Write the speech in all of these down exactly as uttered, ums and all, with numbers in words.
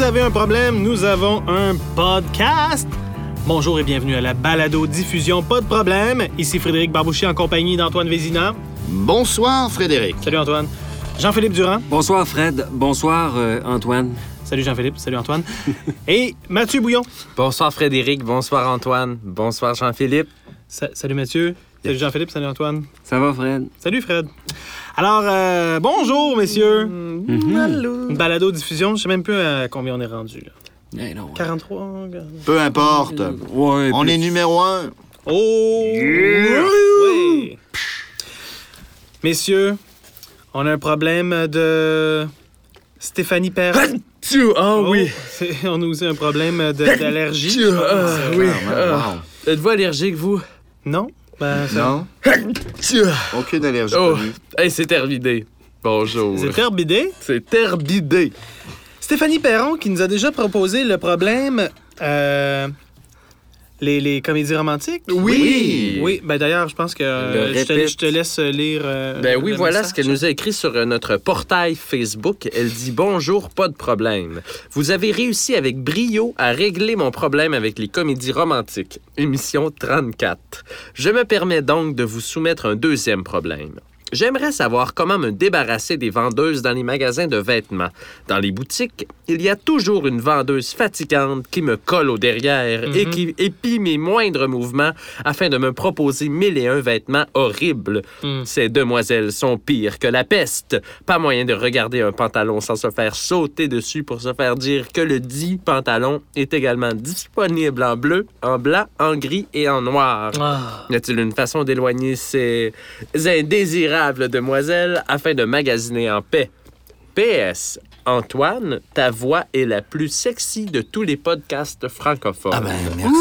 vous avez un problème, nous avons un podcast. Bonjour et bienvenue à la balado-diffusion Pas de problème. Ici Frédéric Barbouchi en compagnie d'Antoine Vézina. Bonsoir, Frédéric. Salut, Antoine. Jean-Philippe Durand. Bonsoir, Fred. Bonsoir, euh, Antoine. Salut, Jean-Philippe. Salut, Antoine. Et Mathieu Bouillon. Bonsoir, Frédéric. Bonsoir, Antoine. Bonsoir, Jean-Philippe. Sa- salut, Mathieu. Salut, Jean-Philippe. Salut, Antoine. Ça va, Fred? Salut, Fred. Alors, euh, bonjour, messieurs. Mm-hmm. Une balado-diffusion, je sais même plus à combien on est rendu, là. Eh non. quarante-trois? Peu importe. Ouais, On plus. est numéro un. Oh! Yeah! Oui. Messieurs, on a un problème de Stéphanie Perron. Ah oui. C'est- on a aussi un problème de- d'allergie. je pense. Ah, oui. Clairement, Ah. Êtes-vous allergique, vous? Non? Ben, ça- Non? Aucune allergie Oh, connue. hey, c'est terbidé. Bonjour. C'est terbidé. C'est terbidé. Stéphanie Perron qui nous a déjà proposé le problème... euh, les, les comédies romantiques. Oui. Oui, ben d'ailleurs, je pense que euh, Le je, te, répète. je te laisse lire. euh, Ben oui, le voilà message. ce qu'elle nous a écrit sur euh, notre portail Facebook. Elle dit « Bonjour, pas de problème. Vous avez réussi avec brio à régler mon problème avec les comédies romantiques. Émission trente-quatre. Je me permets donc de vous soumettre un deuxième problème. J'aimerais savoir comment me débarrasser des vendeuses dans les magasins de vêtements. Dans les boutiques, il y a toujours une vendeuse fatigante qui me colle au derrière et qui épie mes moindres mouvements afin de me proposer mille et un vêtements horribles. Mm. Ces demoiselles sont pires que la peste. Pas moyen de regarder un pantalon sans se faire sauter dessus pour se faire dire que le dit pantalon est également disponible en bleu, en blanc, en gris et en noir. Ah. Y a-t-il une façon d'éloigner ces indésirables demoiselles afin de magasiner en paix? P S. Antoine, ta voix est la plus sexy de tous les podcasts francophones. Ah ben, merci.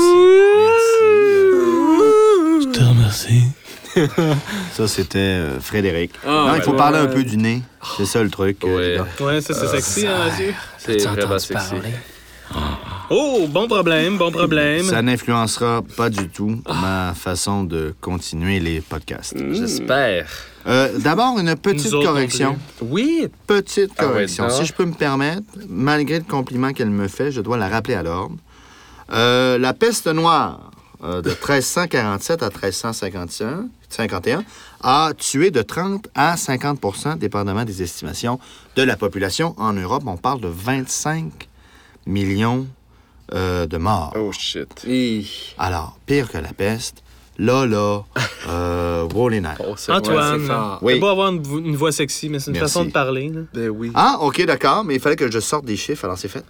Merci. Je te remercie. Ça, c'était euh, Frédéric. Ah, non, il faut ouais. parler un peu du nez. C'est ça, le truc. euh, Ouais. les gars. Ouais, ça, c'est sexy, hein, Mathieu? C'est vraiment sexy. Oh, bon problème, bon problème. Ça n'influencera pas du tout ma façon de continuer les podcasts. J'espère. Euh, D'abord, une petite Nous autres non correction. Oui. Petite Ah ouais, correction. donc. Si je peux me permettre, malgré le compliment qu'elle me fait, je dois la rappeler à l'ordre. Euh, la peste noire euh, de treize cent quarante-sept à treize cent cinquante et un a tué de trente à cinquante pour cent, dépendamment des estimations, de la population en Europe. On parle de vingt-cinq millions euh, de morts. Oh shit. Et... Alors, pire que la peste, là, là, euh, wow, les nerfs. Oh, c'est Antoine, Ouais, c'est fort. c'est Oui. beau avoir une, vo- une voix sexy, mais c'est une Merci. façon de parler. Là. Ben oui. Ah, OK, d'accord, mais il fallait que je sorte des chiffres, alors c'est fait.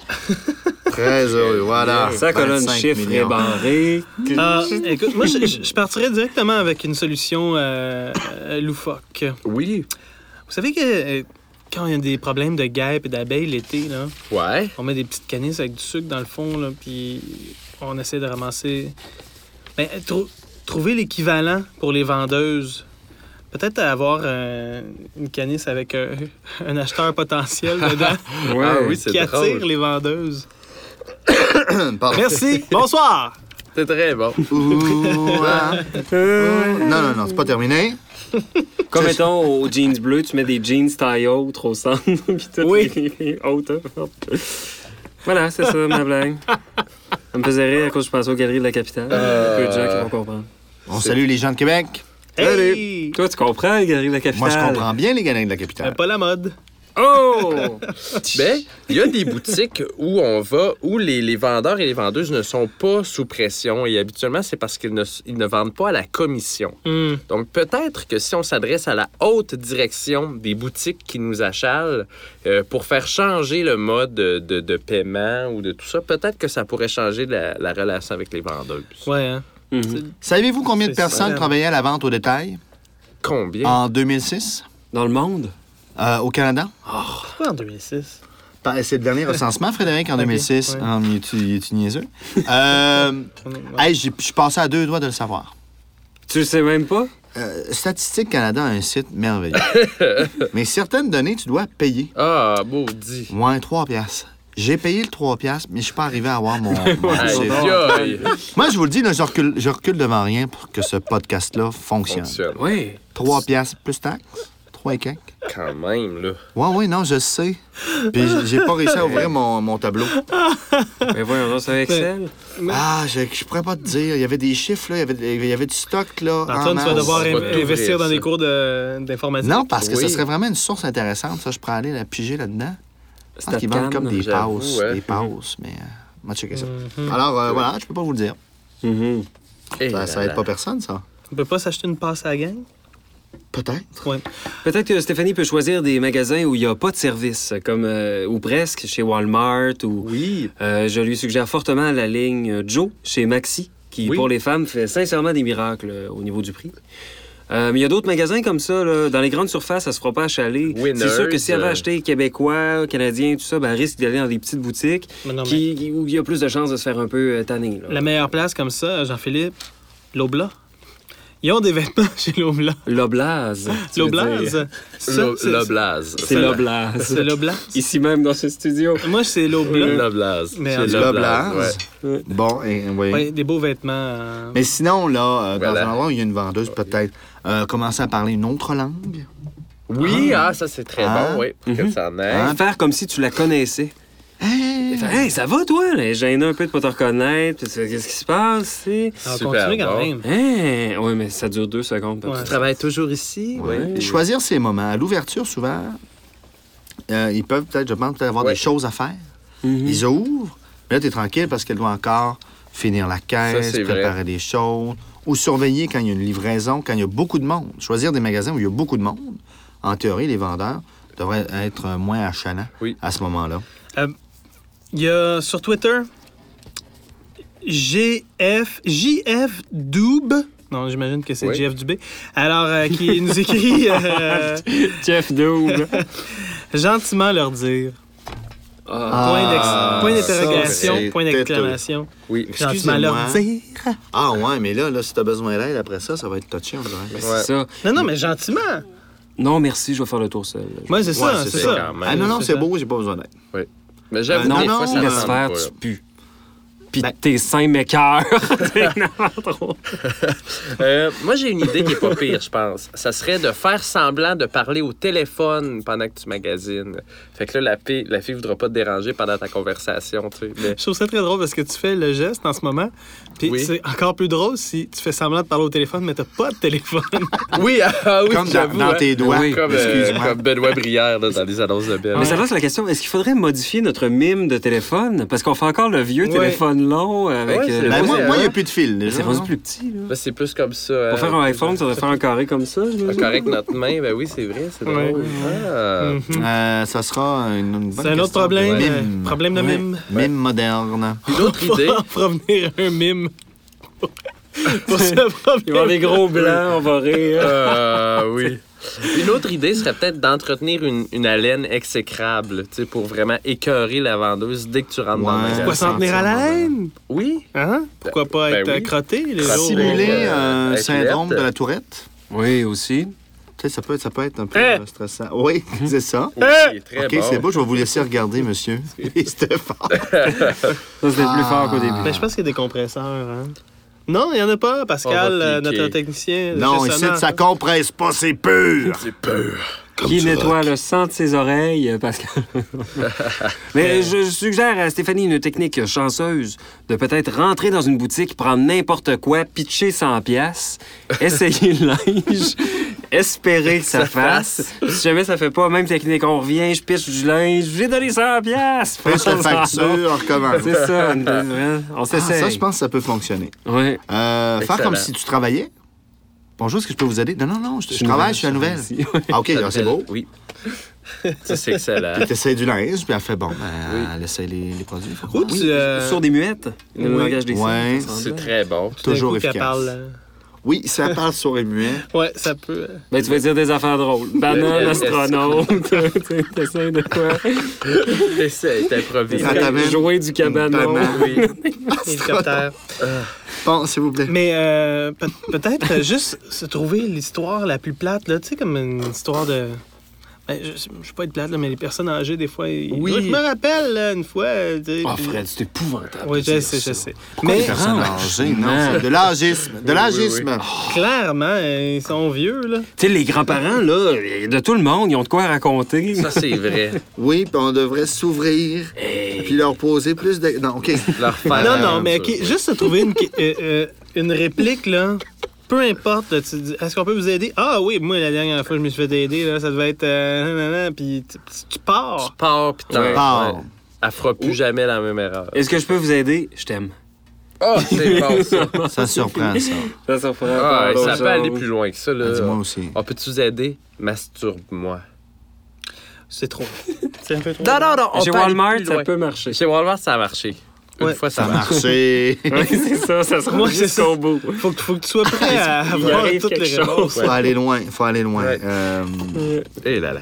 Très heureux, voilà. Sa colonne vingt-cinq chiffre est millions. barrée. Ah, écoute, moi, je, je- je partirais directement avec une solution euh, euh, loufoque. Oui. Vous savez que euh, quand il y a des problèmes de guêpes et d'abeilles l'été, là, Ouais. on met des petites canisses avec du sucre dans le fond, là, puis on essaie de ramasser... Ben, trou- trouver l'équivalent pour les vendeuses. Peut-être avoir euh, une canisse avec euh, un acheteur potentiel dedans Ouais. Ah oui, c'est qui attire drôle. les vendeuses. Pardon. Merci. Bonsoir. C'est très bon. Ouh, ah. Non, non, non, c'est pas terminé. Comme mettons, aux jeans bleus, tu mets des jeans taille haute au centre. Puis tout Oui. est haute. hein. Voilà, c'est ça, ma blague. Ça me faisait rire à cause que je pensais aux galeries de la capitale. Il y a peu de gens qui vont comprendre. On salue les gens de Québec. Hey! Toi, tu comprends les galeries de la capitale? Moi, je comprends bien les galeries de la Euh, capitale. pas la mode. Oh! Ben, il y a des boutiques où on va, où les, les vendeurs et les vendeuses ne sont pas sous pression. Et habituellement, c'est parce qu'ils ne, ils ne vendent pas à la commission. Hmm. Donc, peut-être que si on s'adresse à la haute direction des boutiques qui nous achalent euh, pour faire changer le mode de, de- de paiement ou de tout ça, peut-être que ça pourrait changer la, la relation avec les vendeuses. Ouais, hein? Mhm. Savez-vous combien de C'est personnes super. travaillaient à la vente au détail Combien? en deux mille six Dans le monde? euh, au Canada? Pourquoi en deux mille six? Ben, C'est le dernier recensement, Frédéric, en Ok, deux mille six. ouais. Ah, mais es-tu es-tu niaiseux? Euh, Ouais. hey, j'ai- je suis passé à deux doigts de le savoir. Tu le sais même pas? Euh, Statistique Canada a un site merveilleux. Mais certaines données, tu dois payer. Ah, maudit. Moins trois piastres. J'ai payé le trois piastres, mais je suis pas arrivé à avoir mon... mon Aïe, C V. aïe. Moi, je vous le dis, là, je, recule, je recule devant rien pour que ce podcast-là fonctionne. Fonctionne. Oui. trois piastres plus taxes. trois et quelques. Quand même, là. Ouais, oui, non, je sais. Puis j'ai pas réussi à ouvrir mon, mon tableau. Mais voyons, c'est un Excel. Ah, je, je pourrais pas te dire. Il y avait des chiffres, là. Il y avait, il y avait du stock, là. Antoine, tu vas devoir on va in- tout investir ouvrir, dans ça. des cours de- d'informatique. Non, parce que Oui. ça serait vraiment une source intéressante. Ça, je pourrais aller la piger là-dedans. Je pense qu'ils Statcan, vendent comme des j'avoue, passes. ouais. Des passes, mais... Euh, on va checker ça. Mhm. Alors, euh, voilà, je peux pas vous le dire. Mhm. Et Ça, là ça aide là. pas personne, ça. On peut pas s'acheter une passe à la gang? Peut-être. Ouais. Peut-être que Stéphanie peut choisir des magasins où il n'y a pas de service, comme euh, ou presque chez Walmart ou Oui. euh, je lui suggère fortement la ligne Joe chez Maxi, qui Oui. pour les femmes fait sincèrement des miracles euh, au niveau du prix. Euh, mais il y a d'autres magasins comme ça, là, dans les grandes surfaces, ça se fera pas achaler. Winners, C'est sûr que si elle veut euh, acheter québécois, canadien, tout ça, ben, elle risque d'aller dans des petites boutiques Mais non, mais qui, qui- où il y a plus de chances de se faire un peu euh, tanner. là. la meilleure place comme ça, Jean-Philippe, l'Oblat. Ils ont des vêtements chez l'Oblat. L'Oblaz. tu veux dire. L'Oblaz? Ça, Lo- c'est- L'Oblaz. C'est l'Oblaz. C'est l'Oblat? Ici même dans ce studio. Moi, c'est l'Oblat. L'Oblaz. Mais C'est en- L'Oblaz. ouais. Bon, et, oui. Oui, des beaux vêtements. euh, Mais sinon, là, euh, dans Voilà. un endroit où il y a une vendeuse, peut-être, euh, commencer à parler une autre langue. Oui, ah, ça, c'est très Ah. bon, oui. Que Mhm. ça en aille. Ah. Faire comme si tu la connaissais. Hey! Fait, hey, ça va, toi? Là? Gêné un peu de pas te reconnaître. Puis c'est- Qu'est-ce qui se passe? c'est? On Super continue quand bon. même. Hein? Oui, mais ça dure deux secondes. peut-être. Ouais. Tu travailles toujours ici? Ouais. Oui. Choisir ses moments. À l'ouverture, souvent, euh, ils peuvent peut-être, je pense, peut-être avoir Ouais. des choses à faire. Mhm. Ils ouvrent, mais là, tu es tranquille parce qu'elle doit encore finir la caisse, Ça, c'est vrai. préparer des choses, ou surveiller quand il y a une livraison, quand il y a beaucoup de monde. Choisir des magasins où il y a beaucoup de monde. En théorie, les vendeurs devraient être euh, moins achalants Oui. à ce moment-là. Il y a sur Twitter G F J F Doob. Non, j'imagine que c'est Oui. J F Dubé. Alors, euh, qui nous écrit euh, Jeff Doob. gentiment leur dire. Ah. Point d'ex- Ah, point d'interrogation, ça, c'est point d'exclamation. Oui. Gentiment leur Excusez-moi. dire. Ah ouais, mais là, là si tu as besoin d'aide après ça, ça va être touché, on dirait. Mais Ouais. c'est ça. Non, non, mais gentiment. Non, merci, je vais faire le tour seul. Moi, c'est ça, Ouais, c'est c'est ça. quand même. Ah non, non, C'est c'est ça. beau, j'ai pas besoin d'aide. Mais j'avoue, Euh, non, des non, fois, ça laisse Laisse tente faire, pas, là. tu pues. Puis Ben- tes seins m'écœurent. Euh, moi, j'ai une idée qui est pas pire, je pense. Ça serait de faire semblant de parler au téléphone pendant que tu magasines. Fait que là, la fille, la fille voudra pas te déranger pendant ta conversation, tu sais. Mais... Je trouve ça très drôle parce que tu fais le geste en ce moment. Puis Oui. c'est encore plus drôle si tu fais semblant de parler au téléphone, mais t'as pas de téléphone. Oui, ah oui, Comme dans, j'avoue, dans hein. tes doigts. Oui. Comme, euh, Excuse-moi. comme Benoît Brière là, dans les annonces de Belle. Mais ça lance la question, est-ce qu'il faudrait modifier notre mime de téléphone? Parce qu'on fait encore le vieux Ouais. téléphone long avec... Ouais, euh, c'est le Ben, vrai, moi, hein. moi, il n'y a plus de fil, déjà. C'est rendu non? plus petit, là. Là, c'est plus comme ça. Pour hein. faire un iPhone, ça devrait faire un carré comme ça. Un correct notre main, ben oui, c'est vrai, c'est Ouais. drôle. Ah. Mhm. Euh, ça sera une, une bonne C'est un autre question. problème. Mime. euh, problème de Ouais. mime. Mime moderne. Une autre idée, On fera venir un mime. Pour ce problème. Il va y avoir des gros blancs, on va rire. Euh, oui. Une autre idée serait peut-être d'entretenir une, une haleine exécrable, tu sais, pour vraiment écœurer la vendeuse dès que tu rentres dans le Ouais. magasin. Pourquoi s'en tenir à la laine? Oui. Hein? Pourquoi pas Ben être euh, oui. crotté? Les Crotté. jours? Simuler euh, un avec syndrome lettre. de la tourette. Oui, aussi. Tu sais, ça peut, ça peut être un peu Hein? euh, stressant. Oui, c'est ça. Oui, très OK, bon. c'est beau, je vais vous laisser regarder, monsieur. C'était fort. Ça, c'était Ah. plus fort qu'au début. Ben, je pense qu'il y a des compresseurs. Hein? Non, il n'y en a pas. On Pascal, va euh, piquer. notre technicien. Non, ici, gestionnaire. ça compresse pas, c'est pur. C'est peur. Qui nettoie le sang de ses oreilles, euh, Pascal. Mais je suggère à Stéphanie une technique chanceuse de peut-être rentrer dans une boutique, prendre n'importe quoi, pitcher cent piastres, essayer le linge, espérer que ça, Ça fasse. fasse. Si jamais ça fait pas, même technique, on revient, je pitche du linge, j'ai donné cent piastres. Fais ta facture, on recommence. C'est ça, on Ah, s'essaye. ça, je pense que ça peut fonctionner. Ouais. Euh, faire Excellent. comme si tu travaillais. Bonjour, est-ce que je peux vous aider? Non, non, non, je, je travaille, je suis à la nouvelle. Ici. Ah, OK, alors c'est beau. Oui. Ça, c'est excellent. Puis t'essayes du linge, puis elle fait bon, ben, Oui. elle essaie les, les produits. Fait que, Ou ouais. tu, euh, Sur des muettes, le oui. langage des signes. Ouais. ça semble. C'est très bon. tout d'un toujours coup qu'elle efficace. parle, euh, Oui, ça parle sur les muets. Ouais, ça peut. euh, Ben, tu vas dire des affaires drôles. Banane, astronaute, tu sais, t'essayes de quoi? Essaye, t'improvises. Ça t'amène- Jouer du cabanon. Banane. Oui. hélicoptère. Bon, s'il vous plaît. Mais euh, peut- peut-être euh, juste se trouver l'histoire la plus plate, là, tu sais, comme une histoire de. Ben, je, je suis pas être plate, là, mais les personnes âgées, des fois, ils... Oui. Je me rappelle, là, une fois... tu sais, Oh, puis- Fred, c'est épouvantable. Oui, de je dire sais, ça. je sais. Pourquoi Mais les personnes âgées? Non, c'est de l'âgisme. De Oui, l'âgisme. oui, clairement, euh, ils sont vieux, là. Tu sais, les grands-parents, là, de tout le monde, ils ont de quoi raconter. Ça, c'est vrai. Oui, puis on devrait s'ouvrir, Hey. puis leur poser plus de... Non, OK. Leur faire. Non, non, mais ça. ok, juste se trouver une, euh, euh, une réplique, là. Peu importe, là, tu dis, est-ce qu'on peut vous aider? Ah oui, moi, la dernière fois que je me suis fait aider, là, ça devait être... Euh, nanana, puis tu, tu pars. Tu pars, pis t'en... Ouais. Pars. ouais. Elle fera plus jamais la même erreur. Est-ce que je peux vous aider? Je t'aime. Oh, c'est bon, ça. Ça surprend, ça. Ça, ça fera Ah, pas ça d'autre peut aller chose. plus loin que ça, là. Dis-moi aussi. On peut-tu vous aider? Masturbe-moi. C'est trop. C'est un peu trop. Non, non, non, on Chez peut aller Walmart, plus ça loin. peut marcher. Chez Walmart, ça a marché. Une Ouais. fois, ça, Ça a a marché. marché. Oui, c'est ça, ça sera Moi, c'est ça. jusqu'au bout. Faut que, faut que tu sois prêt à Il avoir arrive toutes quelque les chose. réponses. Faut aller loin, faut aller loin. Ouais. Euh, Eh là là.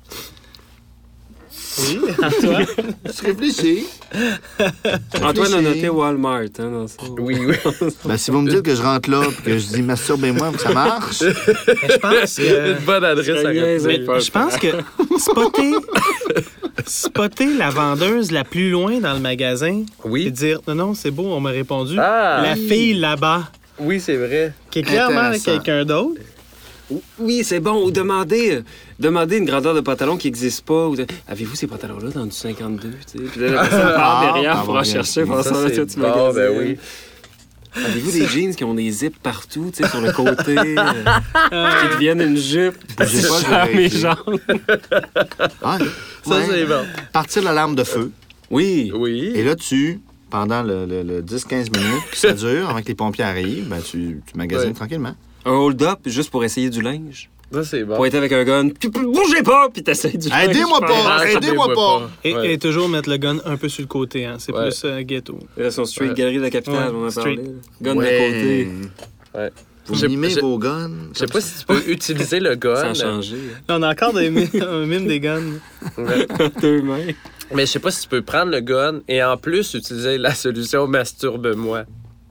Oui, Antoine. tu réfléchis. Antoine a Réfléchis. noté Walmart. Hein, dans ça. Oui, oui. Ben, si vous me dites que je rentre là et que je dis masturbez-moi, que ça marche, Mais je pense que... Une bonne adresse à serais niaiseux. répondre. Mais je pense que spotter, spotter la vendeuse la plus loin dans le magasin et Oui. dire non, non, c'est beau, on m'a répondu. Ah! La fille là-bas, Oui, c'est vrai. qui est clairement Intéressant. quelqu'un d'autre. Oui, c'est bon. Ou demander, euh, demander une grandeur de pantalon qui n'existe pas. Ou de- Avez-vous ces pantalons-là dans du cinquante-deux? Tu sais? Puis là, la personne part Ah, derrière ah, pour bon, en bien. chercher. Pour Ça, ça, c'est tu bon, magasines. ben oui. Avez-vous des jeans qui ont des zips partout, tu sais, sur le côté, euh, qui deviennent une jupe? Bougez pas, je vais à mes vérifier. jambes. ah, Ça, ouais. c'est bon. Partir la lampe de feu. Oui. Oui. Et là, tu, pendant le, le- le dix à quinze minutes que ça dure, avant que les pompiers arrivent, ben, tu, tu magasines Ouais. tranquillement. Un hold-up juste pour essayer du linge. Ça, c'est bon. Pointer avec un gun. Puis, puis, bougez pas! Puis t'essayes du linge. Aidez-moi pas! Ah, Aidez-moi pas! Et, Ouais. et toujours mettre le gun un peu sur le côté, hein. C'est Ouais. plus euh, ghetto. Là, son street Ouais. galerie de la capitale, Ouais, on en a street. parlé. là. Gun Ouais. de côté. Ouais. Vous Je- mimez je- vos guns. Je sais pas si tu peux utiliser le gun. Sans changer. Là, on a encore des mi- un mime des guns. Ouais. Deux mains. Mais je sais pas si tu peux prendre le gun et en plus utiliser la solution masturbe-moi.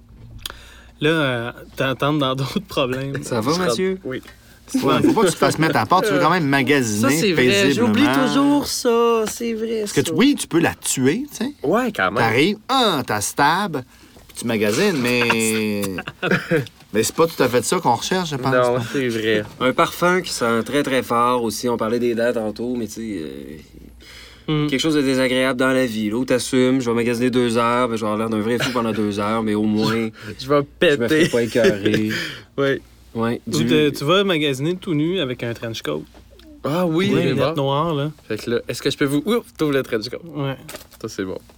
Là, euh, t'entends dans d'autres problèmes. Ça va, monsieur? Oui. Ouais, faut pas que tu te fasses mettre à part. Tu veux quand même Ça, magasiner c'est vrai. paisiblement. J'oublie toujours ça. C'est vrai. Parce que tu, ça. oui, tu peux la tuer, tu sais. Ouais, quand même. T'arrives, un, t'as stab, puis tu magasines, mais. mais c'est pas tout à fait ça qu'on recherche, je pense. Non, c'est vrai. Un parfum qui sent très, très fort aussi. On parlait des dates tantôt, mais tu sais... euh, Mm. quelque chose de désagréable dans la vie. Là où t'assumes, je vais magasiner deux heures, ben, je vais avoir l'air d'un vrai fou pendant deux heures, mais au moins, Je vais je me fais péter. pas écœurer. Oui. Ouais, Ou du... te- tu vas magasiner tout nu avec un trench coat. Ah oui, Des c'est lunettes bon. noires, là. Fait que là, est-ce que je peux vous... Ouf, t'ouvres le trait du corps. Ouais. Ça, c'est bon.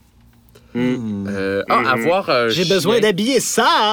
Hmm. Euh, ah, avoir un J'ai chien. besoin d'habiller ça!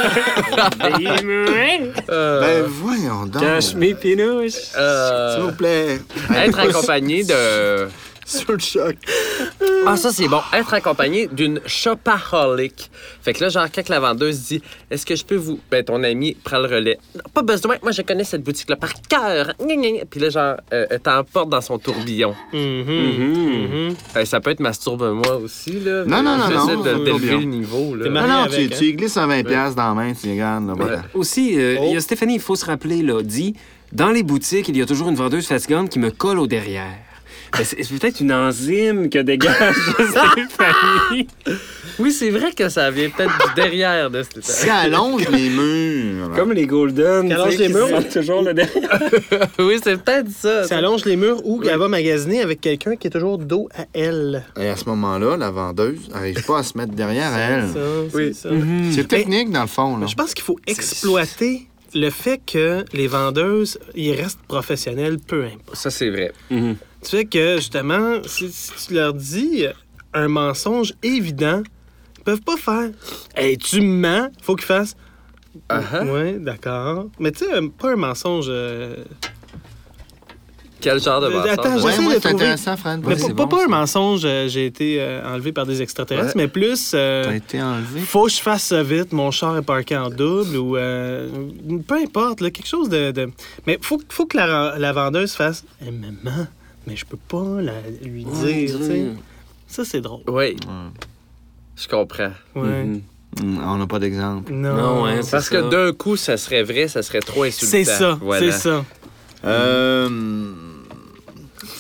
Euh, Ben voyons donc. Cache mes pinouches. euh, S'il vous plaît. être accompagné de... Sur le choc. Ah, ça, c'est bon. Être accompagné d'une shopaholic. Fait que là, genre, quand la vendeuse dit « Est-ce que je peux vous... » Ben, ton ami prend le relais. « Non, pas besoin. Moi, je connais cette boutique-là par cœur. Gna, gna, gna. » Puis là, genre, euh, elle t'emporte dans son tourbillon. Mhm. Mhm. Mhm. Euh, ça peut être masturbe-moi aussi, là. Non, non, non, J'essaie non, de- d'élever tourbillon. le niveau, là. T'es Non, marié non, avec, tu, hein? tu y glisses un vingt piastres dans la main, tu les gardes. Là, voilà. Aussi, euh, il y Oh. a Stéphanie, il faut se rappeler, là, dit, dans les boutiques, il y a toujours une vendeuse fatigante qui me colle au derrière. Ben, c'est c'est peut-être une enzyme que dégage Stéphanie. Oui, c'est vrai que ça vient peut-être du derrière de cette Si elle allonge les murs. là. Comme les Golden, Qu'elle allonge tu sais, les qui murs. sentent toujours le derrière. Oui, c'est peut-être ça. Ça allonge les murs ou elle va magasiner avec quelqu'un qui est toujours dos à elle. Et à ce moment-là, la vendeuse n'arrive pas à se mettre derrière elle. Ça, Oui. c'est ça. C'est technique, dans le fond. Là. Je pense qu'il faut exploiter le fait que les vendeuses, ils restent professionnels, peu importe. Ça, c'est vrai. Mhm. Tu fais que, justement, si, si tu leur dis un mensonge évident, ils peuvent pas faire « Hey, tu mens! » Faut qu'ils fassent Ah ah. Oui, d'accord. Mais tu sais, euh, pas un mensonge... euh, Quel genre de Euh, mensonge? attends, Ouais, j'essaie moi, de c'est trouver- intéressant, Fran. mais Ouais, pas, c'est pas, bon, pas un ça. mensonge, euh, j'ai été euh, enlevé par des extraterrestres, Ouais. mais plus... euh, T'as été enlevé. faut que je fasse ça vite, mon char est parqué en double ou euh, peu importe, là, quelque chose de, de... Mais faut, faut que la, la vendeuse fasse hey, maman, mais je peux pas la, lui Ouais, dire, tu sais. Ça, c'est drôle. Oui, je comprends. Ouais. Mhm. Hmm, on n'a pas d'exemple. Non. Non, hein, c'est Parce ça. que d'un coup, ça serait vrai, ça serait trop insultant. C'est ça, Voilà. c'est ça. Euh,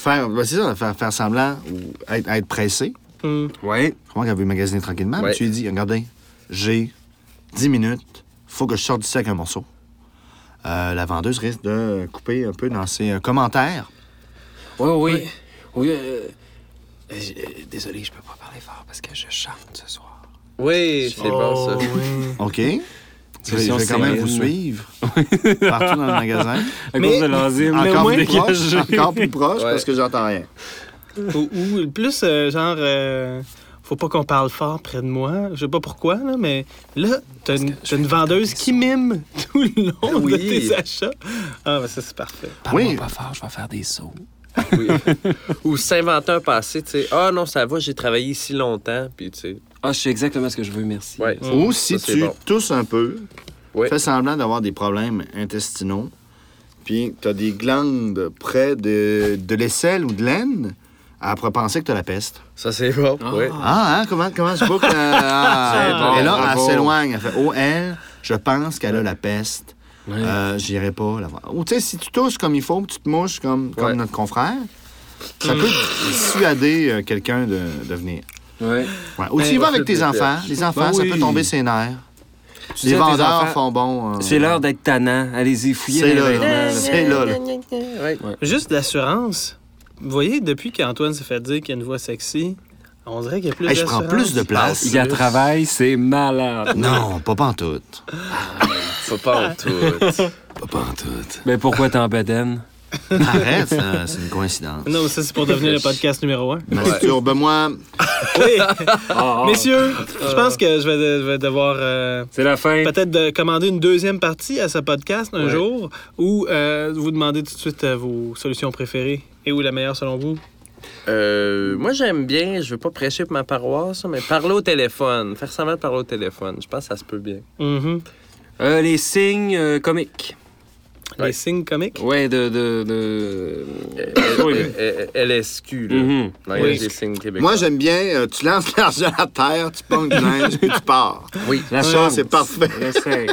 faire, ben, c'est ça, faire, faire semblant ou être, être pressé. Hum. Oui. Comment qu'elle veut magasiner tranquillement? Ouais. Mais tu lui dis, regardez, j'ai dix minutes, faut que je sorte d'ici avec un morceau. Euh, la vendeuse risque de couper un peu dans ses euh, commentaires. Oui, oui. Oui. Oui, euh, euh, j- euh, désolé, je peux pas parler fort parce que je chante ce soir. Oui, c'est bon, ça. Oh, oui. OK? Je vais, je Solution vais quand même vous Céline. suivre partout dans le magasin. À Mais- cause de l'enzyme. Mais au Encore moins, plus proche, dégagé. encore plus proche Ouais. parce que j'entends rien. Ou, ou plus, euh, genre, euh, faut pas qu'on parle fort près de moi. Je sais pas pourquoi, là, mais là, t'as une, t'as une vendeuse qui mime tout le long de Oui. tes achats. Ah, ben ça, c'est parfait. Parle-moi Oui. pas fort, je vais faire des sauts. Oui. Ou s'inventer un passé, tu sais. Ah non, ça va, j'ai travaillé ici longtemps, puis tu sais. Ah, je sais exactement ce que je veux, merci. Ouais. Ou si Ça, c'est tu bon. tousses un peu, Oui. fais semblant d'avoir des problèmes intestinaux, puis tu as des glandes près de, de l'aisselle ou de l'aine, elle pourrait penser que tu as la peste. Ça, c'est bon. Ah. Oui. Ah, hein? Comment, comment je boucle? Euh, ah, C'est bon, et là, bravo. elle s'éloigne. Elle fait, oh, elle, je pense qu'elle a la peste. Ouais. Euh, J'irai pas la voir. Ou tu sais, si tu tousses comme il faut, tu te mouches comme, comme Ouais. notre confrère, ça peut dissuader euh, quelqu'un de, de venir. Ouais. Ouais. Ou Ben, tu y vas ça, avec tes c'est enfants. Les enfants, Ben ça oui. peut tomber ses nerfs. Tu Les dis à tes vendeurs enfants, font bon. euh, C'est l'heure d'être tannant. Allez-y, fouillez C'est les là, vêtements, là. là. C'est là, là. Ouais. Juste l'assurance. Vous voyez, depuis qu'Antoine s'est fait dire qu'il a une voix sexy, on dirait qu'il y a plus Hey, je prends d'assurance. plus de place. Il y a travail, c'est malade. Non, pas pantoute. Faut pas en tout. Pas pantoute. Mais pourquoi t'en bedaines? Arrête, ça, c'est une coïncidence. Non, ça, c'est pour devenir le podcast numéro un. Masturbe-moi. Oui. Ah, Messieurs, je pense que je vais, de- je vais devoir euh, c'est la fin. peut-être de commander une deuxième partie à ce podcast un Ouais. jour ou euh, vous demander tout de suite euh, vos solutions préférées et où la meilleure selon vous. Euh, moi, j'aime bien, je veux pas prêcher pour ma paroisse, mais parler au téléphone. Faire semblant de parler au téléphone. Je pense que ça se peut bien. Mhm. Euh, les signes euh, comiques. Les Ouais. signes comiques. Ouais, de... de, de... Oui, mais- Euh, L S Q, là. Mhm. Dans Oui. les signes québécois. Moi, j'aime bien, euh, tu lances l'argent à terre, tu pognes du linge, puis tu pars. Oui. La Ça, chance. c'est parfait. Essaye.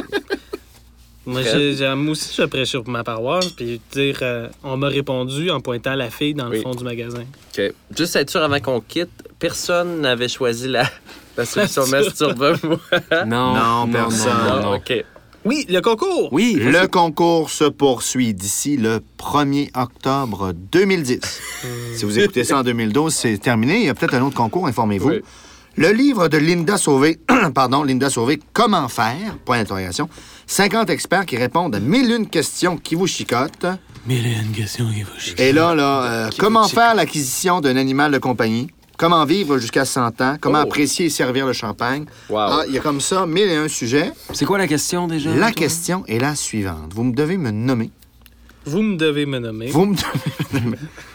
Moi, Fred? j'ai- j'ai- moi aussi, je vais prêcher pour ma paroisse puis dire euh, on m'a répondu en pointant la fille dans le Oui. fond du magasin. OK. Juste être sûr avant qu'on quitte, personne n'avait choisi la, la solution masturbe-moi. Non, Non, personne. non, non. OK. Oui, le concours! Oui, Le concours se poursuit d'ici le premier octobre deux mille dix. Si vous écoutez ça en deux mille douze, c'est terminé. Il y a peut-être un autre concours, informez-vous. Oui. Le livre de Linda Sauvé, pardon, Linda Sauvé, Comment faire? Point d'interrogation. cinquante experts qui répondent à mille et une questions qui vous chicotent. Mille et une questions qui vous chicotent. Et là, là, euh, comment faire l'acquisition d'un animal de compagnie? Comment vivre jusqu'à cent ans? Comment Oh. apprécier et servir le champagne? Wow. Ah, il y a comme ça mille et un sujets. C'est quoi la question déjà? La toi? question est la suivante. Vous me devez me nommer. Vous me devez me nommer. Vous me devez me nommer.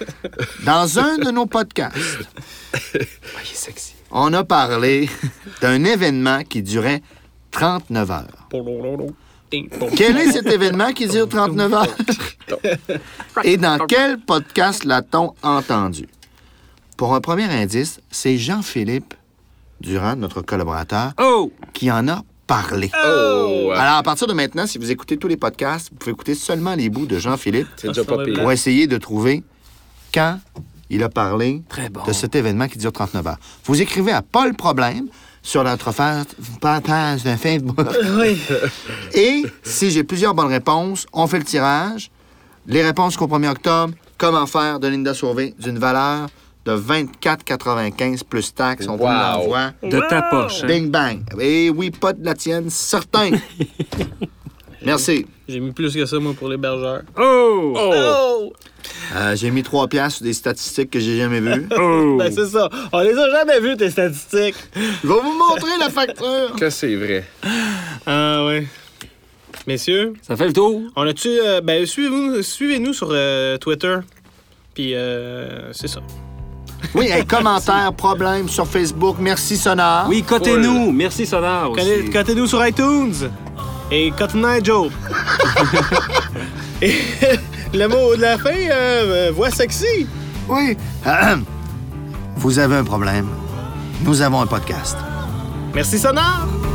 Dans un de nos podcasts, Ah, il est sexy. on a parlé d'un événement qui durait trente-neuf heures. Quel est cet événement qui dure trente-neuf heures? Et dans quel podcast l'a-t-on entendu? Pour un premier indice, c'est Jean-Philippe Durand, notre collaborateur, Oh! qui en a parlé. Oh! Alors, à partir de maintenant, si vous écoutez tous les podcasts, vous pouvez écouter seulement les bouts de Jean-Philippe C'est déjà pas pire. pour essayer de trouver quand il a parlé Très bon. de cet événement qui dure trente-neuf heures. Vous écrivez à Paul Problème sur notre fa- fa- page de Facebook. Oui. Et si j'ai plusieurs bonnes réponses, on fait le tirage. Les réponses jusqu'au premier octobre, comment faire de Linda Sauvé d'une valeur de vingt-quatre quatre-vingt-quinze plus taxes. On vous Wow. l'envoie. De ta poche. hein? Bing bang. Et oui, pas de la tienne, certain. Merci. J'ai mis plus que ça, moi, pour l'hébergeur. Oh! Oh! Euh, j'ai mis trois piastres sur des statistiques que j'ai jamais vues. Oh! Ben, c'est ça. On les a jamais vues, tes statistiques. Je vais vous montrer la facture. Que c'est vrai. Ah, ouais. Messieurs, Ça fait le tour. on a-tu. euh, ben, suivez-nous, suivez-nous sur euh, Twitter. Puis, euh, c'est ça. Oui, hey, commentaires, problèmes sur Facebook. Merci, Sonar. Oui, cotez-nous. Merci, Sonar aussi. Cotez- Cotez-nous sur iTunes. Et Cotton Eye Joe. Et le mot de la fin, euh, voix sexy. Oui. Ahem. Vous avez un problème. Nous avons un podcast. Merci, Sonar.